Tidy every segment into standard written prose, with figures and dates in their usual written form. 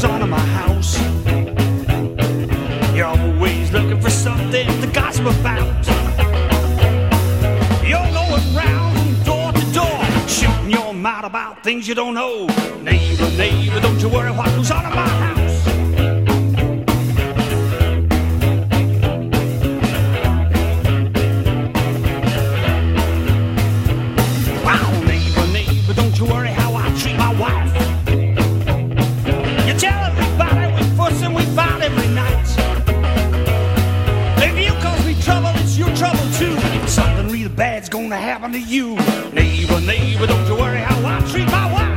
on in my house. You're always looking for something to gossip about. You're going round from door to door, shooting your mouth about things you don't know. Neighbor, neighbor, don't you worry what goes on in my house. Wow, neighbor, neighbor, don't you worry how I treat my wife. You tell everybody we fuss and we fight every night. If you cause me trouble, it's your trouble too. Something really bad's gonna happen to you. Neighbor, neighbor, don't you worry how I treat my wife.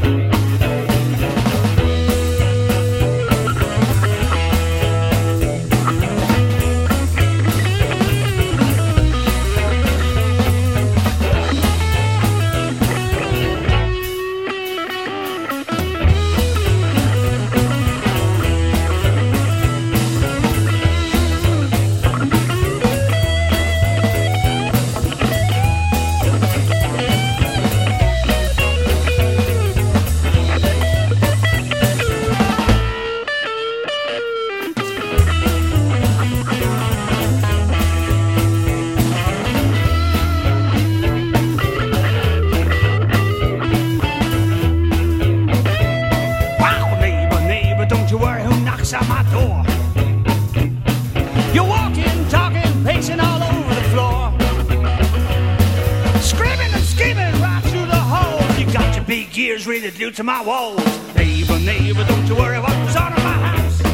At my door, you're walking, talking, pacing all over the floor, screaming and scheming right through the holes. You got your big ears ready to do to my walls. Neighbor, neighbor, don't you worry what goes on in my house.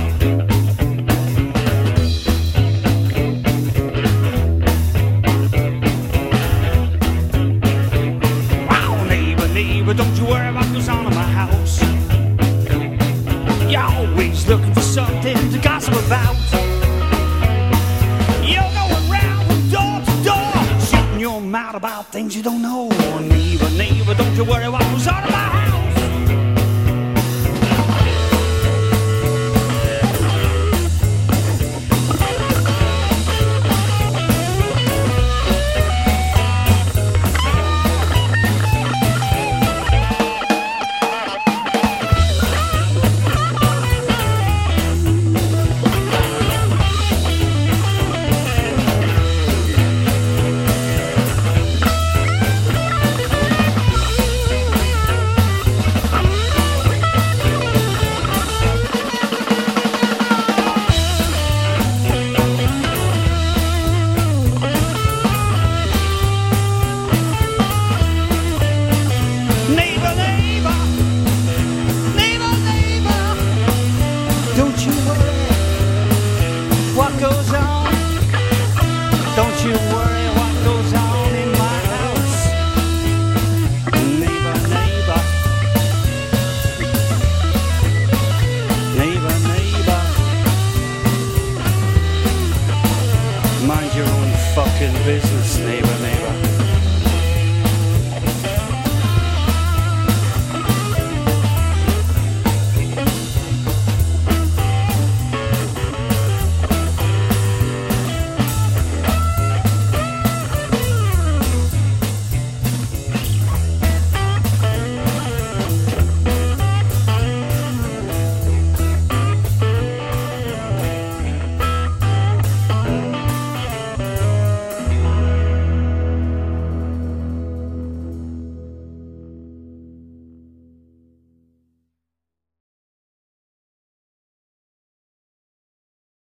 Wow, neighbor, neighbor, don't you worry what goes on in my house. You're always looking for something to gossip about. You're going round from door to door, shooting your mouth about things you don't know. Neighbor, neighbor, don't you worry what goes on about.